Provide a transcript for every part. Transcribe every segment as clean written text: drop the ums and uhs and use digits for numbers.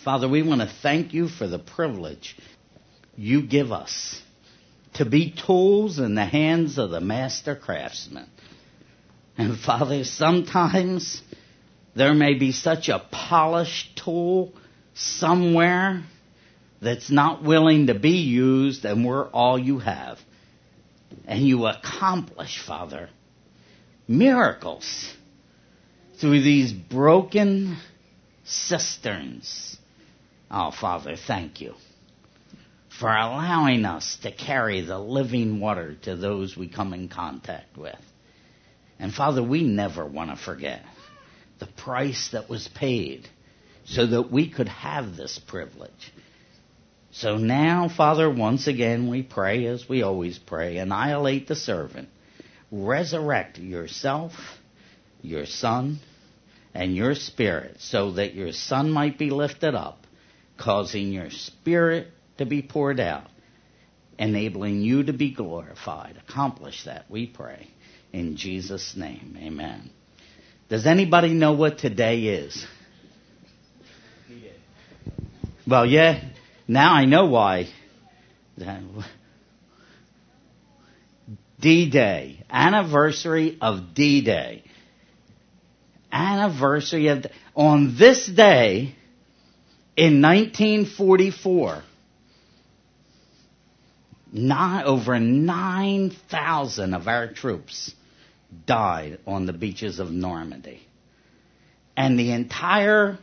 Father, we want to thank you for the privilege you give us to be tools in the hands of the master craftsman. And Father, sometimes there may be such a polished tool somewhere that's not willing to be used, and we're all you have. And you accomplish, Father, miracles through these broken cisterns. Oh, Father, thank you for allowing us to carry the living water to those we come in contact with. And Father, we never want to forget the price that was paid so that we could have this privilege. So now, Father, once again we pray as we always pray, annihilate the servant, resurrect yourself, your Son, and your Spirit, so that your Son might be lifted up, causing your Spirit to be poured out, enabling you to be glorified. Accomplish that, we pray. In Jesus' name, amen. Does anybody know what today is? Well, yeah, now I know why. D-Day, anniversary of D-Day. Anniversary of, on this day in 1944, over 9,000 of our troops died on the beaches of Normandy. And the entire,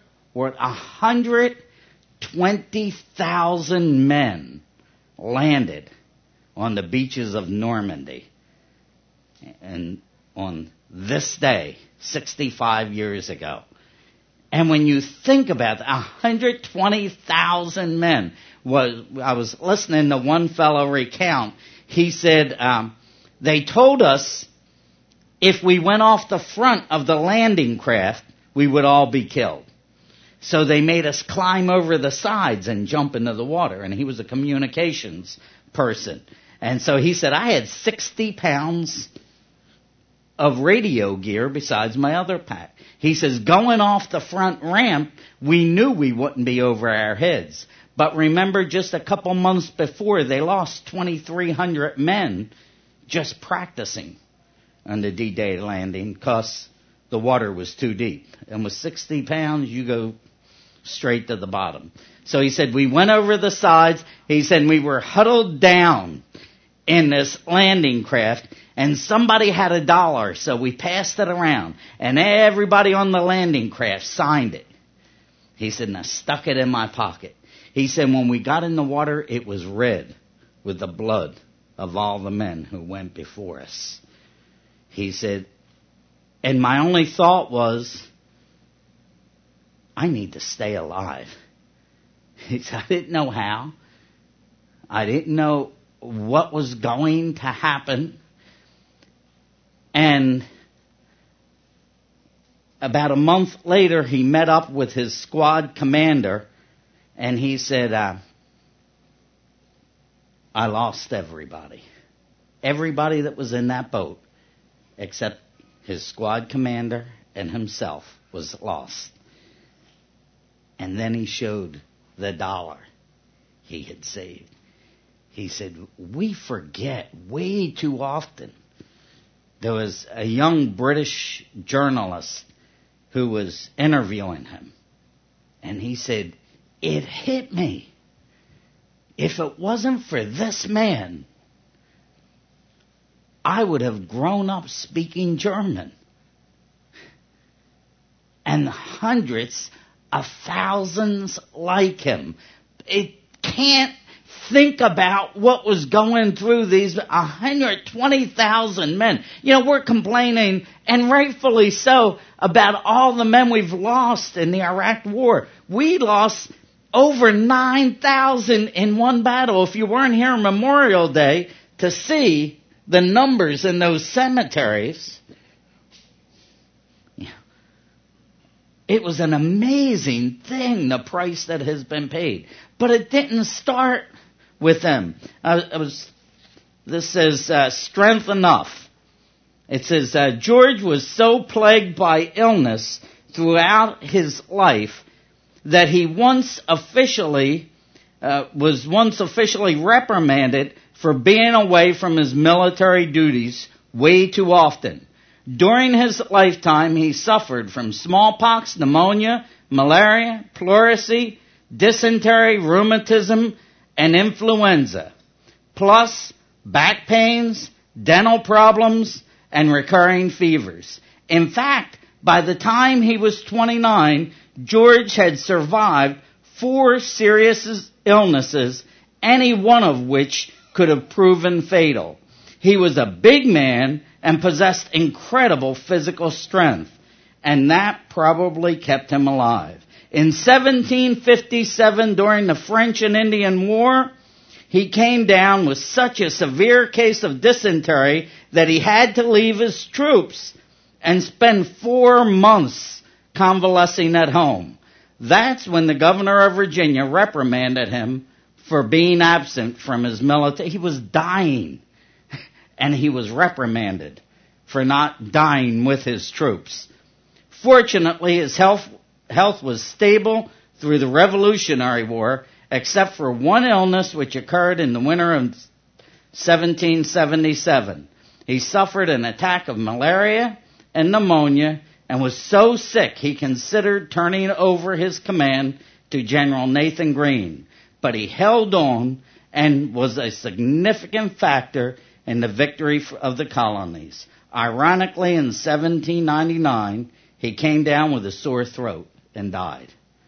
120,000 men landed on the beaches of Normandy. And on this day, 65 years ago. And when you think about it, 120,000 men. I was listening to one fellow recount. He said, they told us if we went off the front of the landing craft, we would all be killed. So they made us climb over the sides and jump into the water. And he was a communications person. And so he said, I had 60 pounds of radio gear besides my other pack. He says, going off the front ramp, we knew we wouldn't be over our heads. But remember, just a couple months before, they lost 2,300 men just practicing on the D-Day landing because the water was too deep. And with 60 pounds, you go straight to the bottom. So he said, we went over the sides. He said, we were huddled down in this landing craft, and somebody had $1, so we passed it around, and everybody on the landing craft signed it. He said, and I stuck it in my pocket. He said, when we got in the water, it was red with the blood of all the men who went before us. He said, and my only thought was, I need to stay alive. He said, I didn't know how. I didn't know what was going to happen. And about a month later, he met up with his squad commander, and he said, I lost everybody. Everybody that was in that boat, except his squad commander and himself, was lost. And then he showed the $1 he had saved. He said, we forget way too often. There was a young British journalist who was interviewing him. And he said, it hit me. If it wasn't for this man, I would have grown up speaking German. And hundreds of thousands like him. It can't think about what was going through these 120,000 men. You know, we're complaining, and rightfully so, about all the men we've lost in the Iraq War. We lost over 9,000 in one battle. If you weren't here on Memorial Day to see the numbers in those cemeteries, it was an amazing thing, the price that has been paid. But it didn't start with them. This says, strength enough. It says, George was so plagued by illness throughout his life, that he was once officially reprimanded for being away from his military duties way too often. During his lifetime, he suffered from smallpox, pneumonia, malaria, pleurisy, dysentery, rheumatism, and influenza, plus back pains, dental problems, and recurring fevers. In fact, by the time he was 29, George had survived 4 serious illnesses, any one of which could have proven fatal. He was a big man and possessed incredible physical strength, and that probably kept him alive. In 1757, during the French and Indian War, he came down with such a severe case of dysentery that he had to leave his troops and spend 4 months convalescing at home. That's when the governor of Virginia reprimanded him for being absent from his military. He was dying, and he was reprimanded for not dying with his troops. Fortunately, his health was stable through the Revolutionary War, except for one illness which occurred in the winter of 1777. He suffered an attack of malaria and pneumonia and was so sick he considered turning over his command to General Nathan Greene. But he held on and was a significant factor in the victory of the colonies. Ironically, in 1799, he came down with a sore throat and died.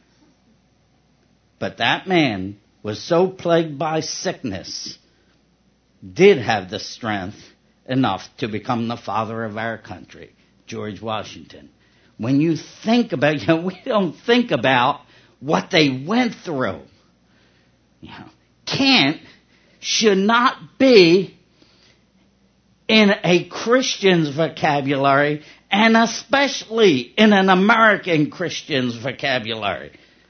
But that man was so plagued by sickness, did have the strength enough to become the father of our country, George Washington. When you think about, we don't think about what they went through. Should not be in a Christian's vocabulary, and especially in an American Christian's vocabulary.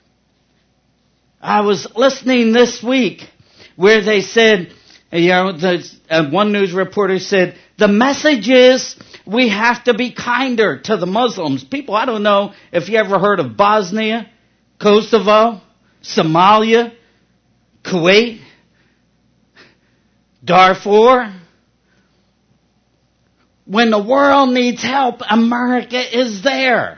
I was listening this week where they said, one news reporter said, the message is we have to be kinder to the Muslims. People, I don't know if you ever heard of Bosnia, Kosovo, Somalia, Kuwait, Darfur. When the world needs help, America is there.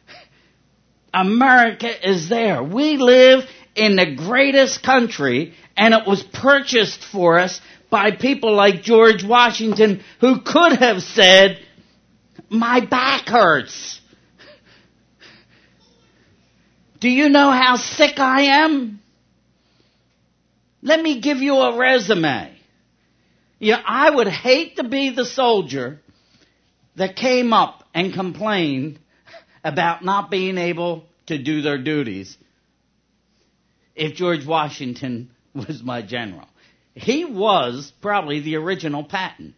America is there. We live in the greatest country, and it was purchased for us by people like George Washington, who could have said, my back hurts. Do you know how sick I am? Let me give you a resume. I would hate to be the soldier that came up and complained about not being able to do their duties if George Washington was my general. He was probably the original Patton.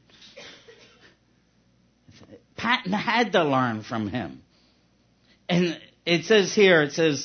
Patton had to learn from him. And it says here,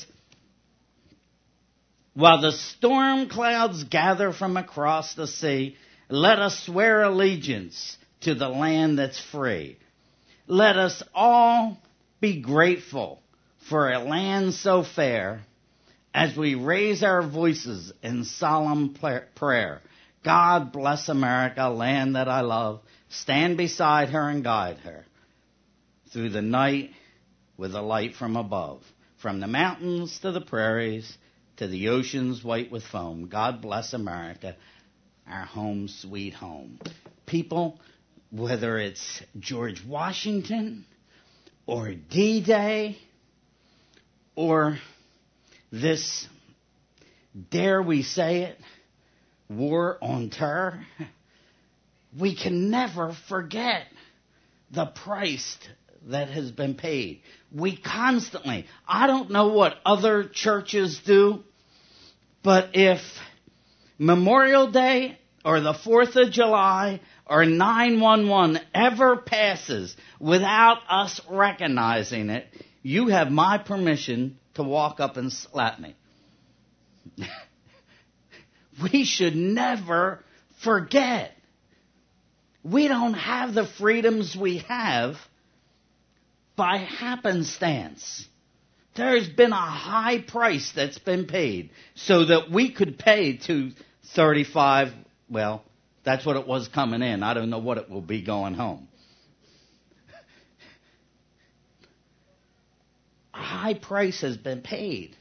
while the storm clouds gather from across the sea, let us swear allegiance to the land that's free. Let us all be grateful for a land so fair as we raise our voices in solemn prayer. God bless America, land that I love. Stand beside her and guide her through the night with a light from above. From the mountains to the prairies to the oceans white with foam. God bless America, our home, sweet home. People, whether it's George Washington or D-Day or this, dare we say it, war on terror, we can never forget the price that has been paid. We constantly, I don't know what other churches do, but if Memorial Day or the 4th of July or 9/11 ever passes without us recognizing it, you have my permission to walk up and slap me. We should never forget. We don't have the freedoms we have by happenstance. There's been a high price that's been paid so that we could pay to 35. Well, that's what it was coming in. I don't know what it will be going home. A high price has been paid.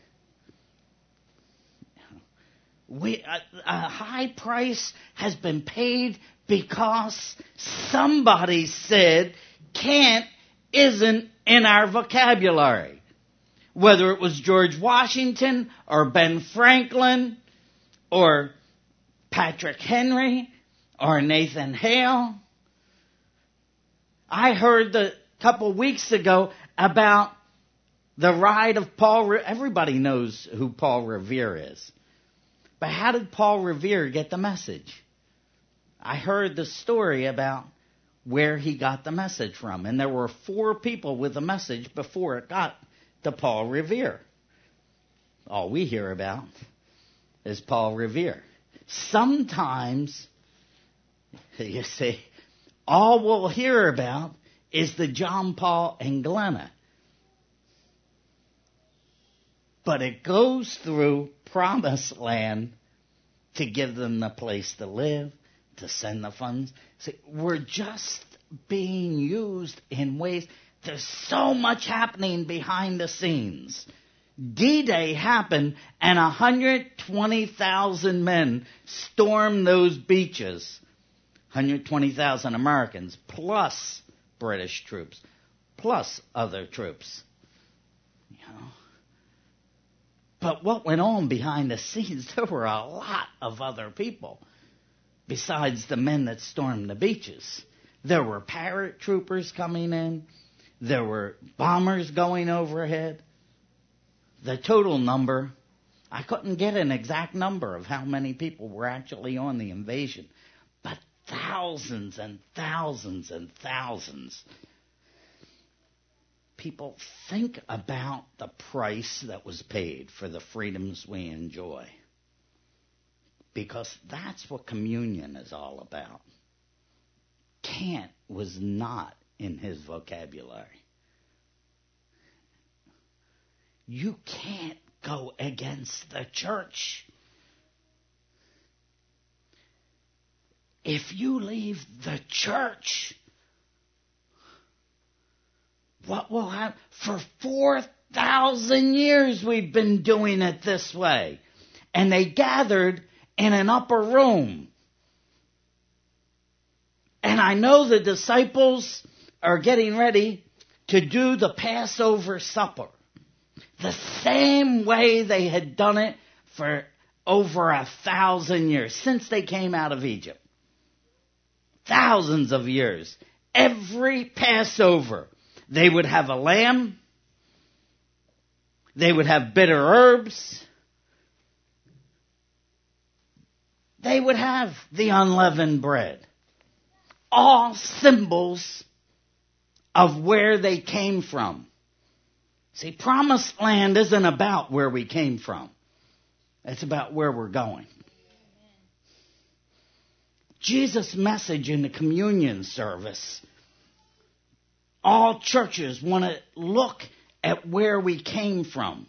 A high price has been paid because somebody said can't isn't in our vocabulary. Whether it was George Washington or Ben Franklin or Patrick Henry or Nathan Hale. I heard a couple weeks ago about the ride of Paul Revere. Everybody knows who Paul Revere is. But how did Paul Revere get the message? I heard the story about where he got the message from. And there were 4 people with the message before it got to Paul Revere. All we hear about is Paul Revere. Sometimes, you see, all we'll hear about is the John Paul and Glenna. But it goes through Promised Land to give them the place to live, to send the funds. See, we're just being used in ways. There's so much happening behind the scenes. D-Day happened and 120,000 men stormed those beaches. 120,000 Americans plus British troops, plus other troops. You know. But what went on behind the scenes, there were a lot of other people besides the men that stormed the beaches. There were paratroopers coming in. There were bombers going overhead. The total number, I couldn't get an exact number of how many people were actually on the invasion, but thousands and thousands and thousands. People, think about the price that was paid for the freedoms we enjoy. Because that's what communion is all about. Can't was not in his vocabulary. You can't go against the church. If you leave the church, what will happen? For 4,000 years we've been doing it this way. And they gathered in an upper room. And I know the disciples are getting ready to do the Passover supper. The same way they had done it for over 1,000 years, since they came out of Egypt. Thousands of years. Every Passover, they would have a lamb. They would have bitter herbs. They would have the unleavened bread. All symbols of where they came from. See, Promised Land isn't about where we came from. It's about where we're going. Jesus' message in the communion service, all churches want to look at where we came from.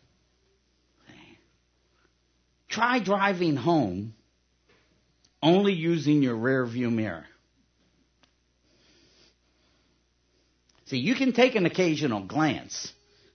Try driving home only using your rear view mirror. See, you can take an occasional glance.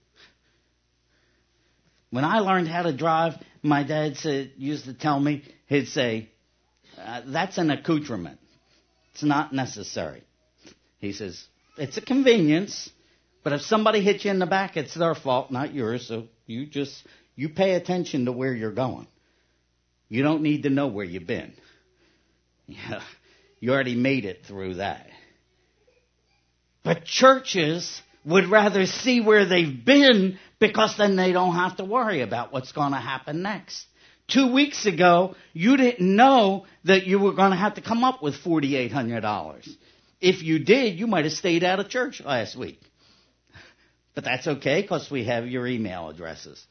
When I learned how to drive, my dad used to tell me, he'd say, that's an accoutrement. It's not necessary. He says, it's a convenience, but if somebody hits you in the back, it's their fault, not yours. So you pay attention to where you're going. You don't need to know where you've been. Yeah, you already made it through that. But churches would rather see where they've been because then they don't have to worry about what's going to happen next. 2 weeks ago, you didn't know that you were going to have to come up with $4,800. If you did, you might have stayed out of church last week. But that's okay because we have your email addresses.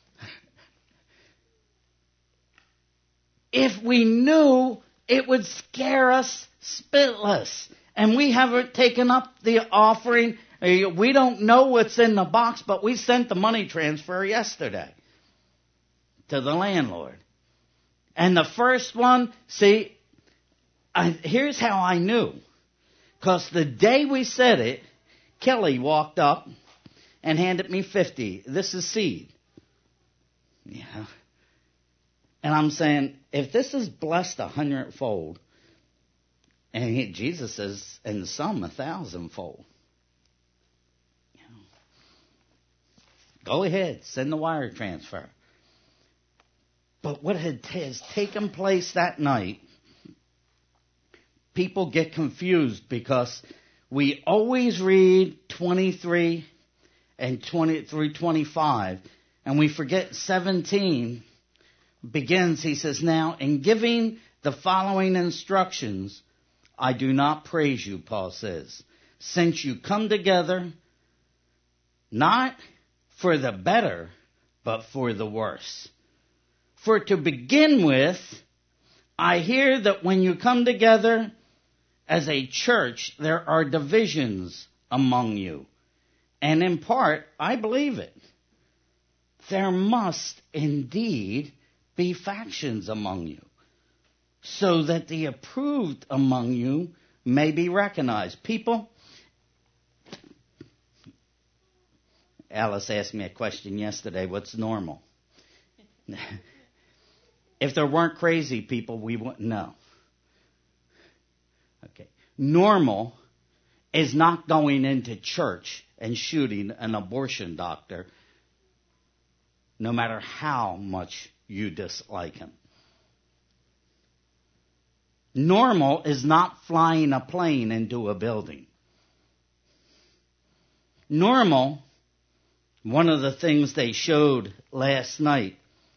If we knew, it would scare us spitless. And we haven't taken up the offering We don't know what's in the box, but we sent the money transfer yesterday to the landlord. And the first one, see, here's how I knew. Because the day we said it, Kelly walked up and handed me 50. This is seed. Yeah. And I'm saying, if this is blessed 100-fold, and Jesus says, and some 1,000-fold. Go ahead, send the wire transfer. But what has taken place that night, people get confused because we always read 23 and 20 through 25, and we forget 17 begins, he says, now, in giving the following instructions, I do not praise you, Paul says, since you come together, not for the better, but for the worse. For to begin with, I hear that when you come together as a church, there are divisions among you. And in part, I believe it. There must indeed be factions among you, so that the approved among you may be recognized. People, Alice asked me a question yesterday, what's normal? If there weren't crazy people, we wouldn't know. Okay. Normal is not going into church and shooting an abortion doctor, no matter how much you dislike him. Normal is not flying a plane into a building. Normal, one of the things they showed last night,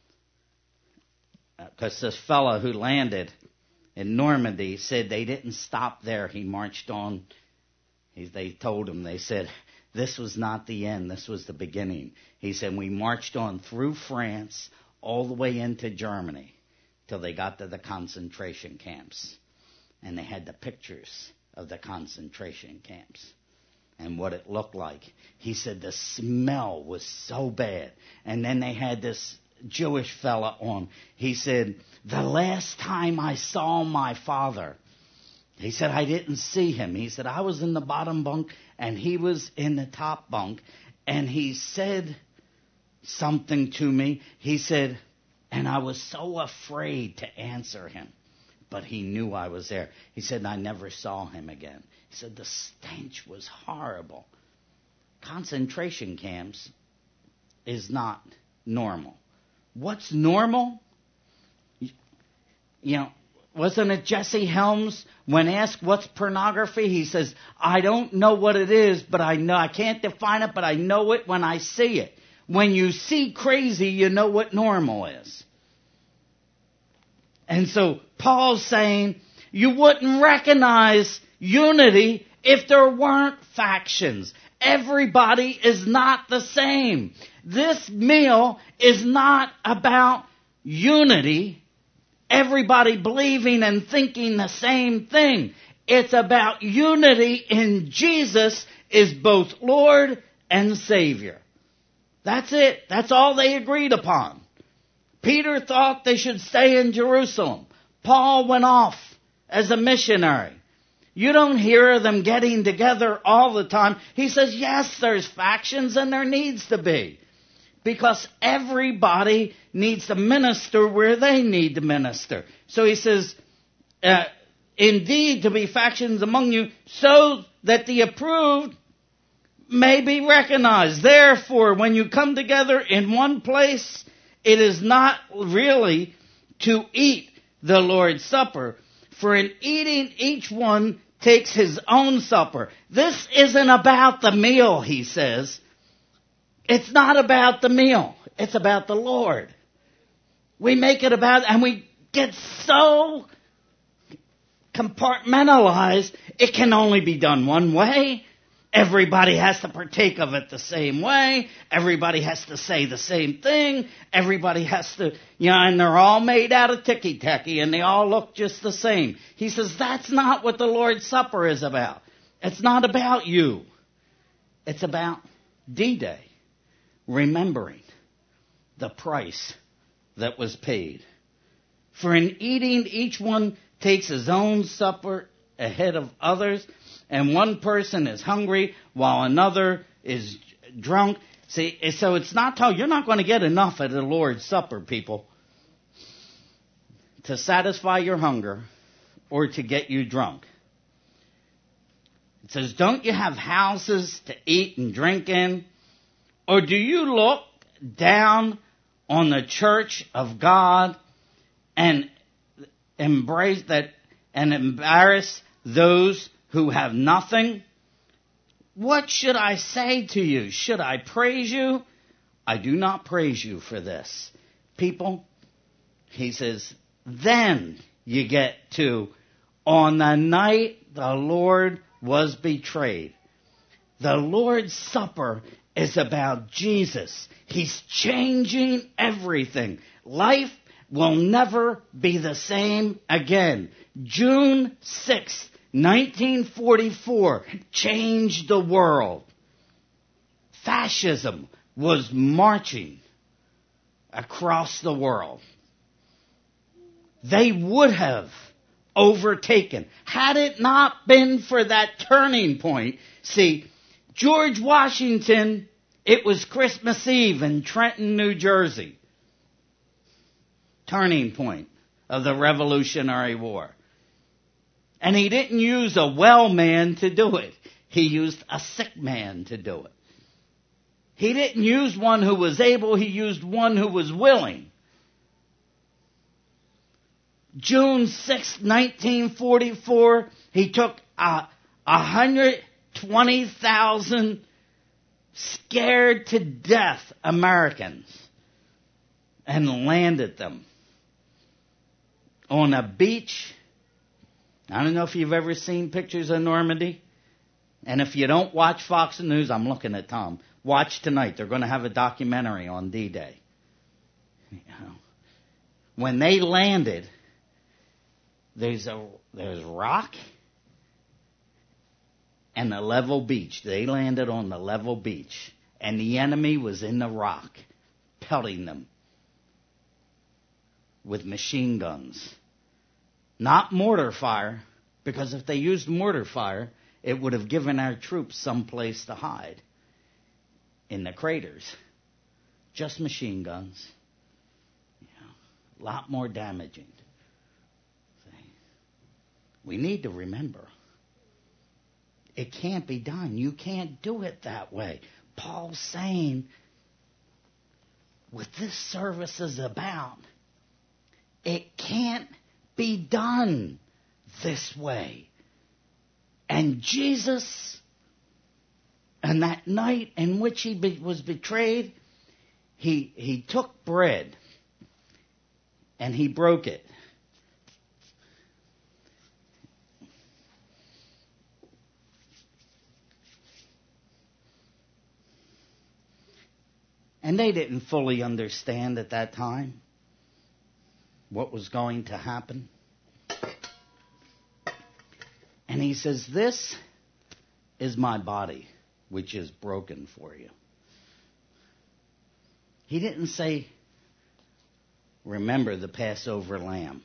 because this fellow who landed in Normandy said they didn't stop there. He marched on. They told him, they said, this was not the end. This was the beginning. He said, we marched on through France all the way into Germany till they got to the concentration camps. And they had the pictures of the concentration camps and what it looked like. He said the smell was so bad. And then they had this Jewish fella on. He said, the last time I saw my father, he said, I didn't see him. He said, I was in the bottom bunk and he was in the top bunk. And he said something to me. He said, and I was so afraid to answer him. But he knew I was there. He said, I never saw him again. He said, the stench was horrible. Concentration camps is not normal. What's normal? You know, wasn't it Jesse Helms when asked what's pornography? He says, I don't know what it is, but I know I can't define it, but I know it when I see it. When you see crazy, you know what normal is. And so Paul's saying you wouldn't recognize unity if there weren't factions. Everybody is not the same. This meal is not about unity, everybody believing and thinking the same thing. It's about unity in Jesus is both Lord and Savior. That's it. That's all they agreed upon. Peter thought they should stay in Jerusalem. Paul went off as a missionary. You don't hear them getting together all the time. He says, yes, there's factions and there needs to be. Because everybody needs to minister where they need to minister. So he says, indeed to be factions among you, so that the approved may be recognized. Therefore, when you come together in one place, it is not really to eat the Lord's Supper, for in eating each one takes his own supper. This isn't about the meal, he says. It's not about the meal. It's about the Lord. We make it about, and we get so compartmentalized, it can only be done one way. Everybody has to partake of it the same way. Everybody has to say the same thing. Everybody has to, and they're all made out of ticky-tacky and they all look just the same. He says that's not what the Lord's Supper is about. It's not about you. It's about D-Day, remembering the price that was paid. For in eating, each one takes his own supper ahead of others, and one person is hungry while another is drunk. See, so it's not told, you're not going to get enough at the Lord's Supper, people, to satisfy your hunger or to get you drunk. It says, don't you have houses to eat and drink in? Or do you look down on the church of God and embrace that and embarrass those who have nothing? What should I say to you? Should I praise you? I do not praise you for this. People, he says, then you get to, on the night the Lord was betrayed. The Lord's Supper is about Jesus. He's changing everything. Life will never be the same again. June 6th, 1944 changed the world. Fascism was marching across the world. They would have overtaken had it not been for that turning point. See, George Washington, it was Christmas Eve in Trenton, New Jersey. Turning point of the Revolutionary War. And he didn't use a well man to do it. He used a sick man to do it. He didn't use one who was able, he used one who was willing. June 6, 1944, he took 120,000 scared to death Americans and landed them on a beach. I don't know if you've ever seen pictures of Normandy. And if you don't watch Fox News, I'm looking at Tom. Watch tonight. They're going to have a documentary on D-Day. You know, when they landed, there's rock and a level beach. They landed on the level beach. And the enemy was in the rock, pelting them with machine guns. Not mortar fire, because if they used mortar fire, it would have given our troops some place to hide in the craters. Just machine guns. You know, a lot more damaging. See? We need to remember, it can't be done. You can't do it that way. Paul's saying, what this service is about, it can't be done this way. And Jesus, and that night in which he was betrayed, he took bread and he broke it. And they didn't fully understand at that time what was going to happen. And he says, this is my body, which is broken for you. He didn't say, remember the Passover lamb.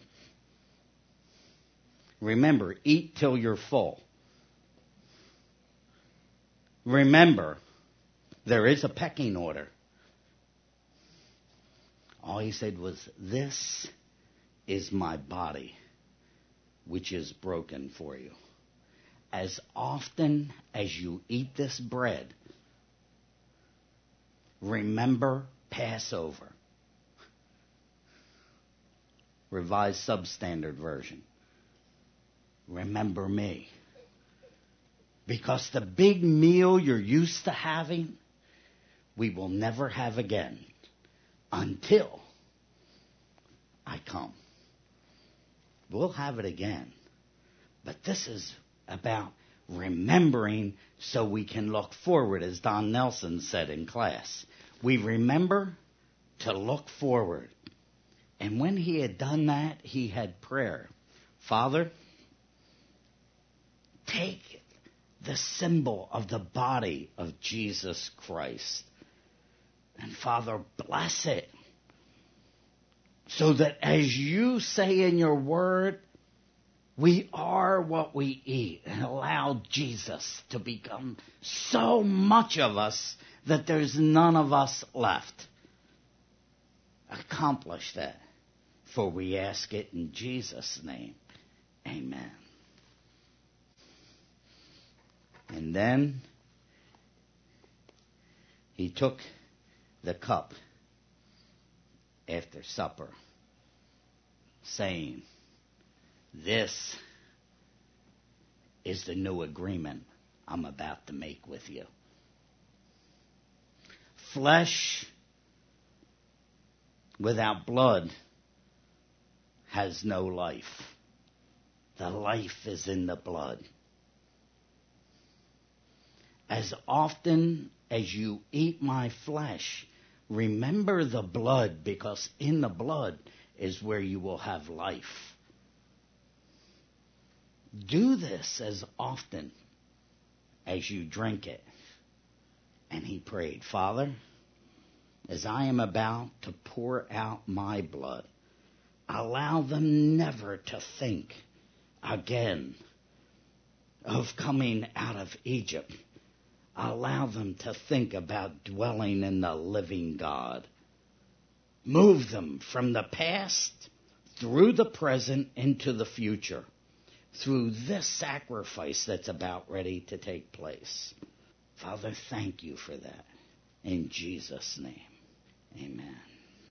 Remember, eat till you're full. Remember, there is a pecking order. All he said was, this is my body, which is broken for you. As often as you eat this bread, remember Passover. Revised Substandard Version. Remember me. Because the big meal you're used to having, we will never have again until I come. We'll have it again. But this is about remembering so we can look forward, as Don Nelson said in class. We remember to look forward. And when he had done that, he had prayer. Father, take the symbol of the body of Jesus Christ. And Father, bless it, so that as you say in your word, we are what we eat, and allow Jesus to become so much of us that there's none of us left. Accomplish that, for we ask it in Jesus' name. Amen. And then he took the cup after supper, saying, "This is the new agreement I'm about to make with you. Flesh without blood has no life. The life is in the blood. As often as you eat my flesh, remember the blood, because in the blood is where you will have life. Do this as often as you drink it." And he prayed, "Father, as I am about to pour out my blood, allow them never to think again of coming out of Egypt. Allow them to think about dwelling in the living God. Move them from the past through the present into the future through this sacrifice that's about ready to take place." Father, thank you for that. In Jesus' name, amen.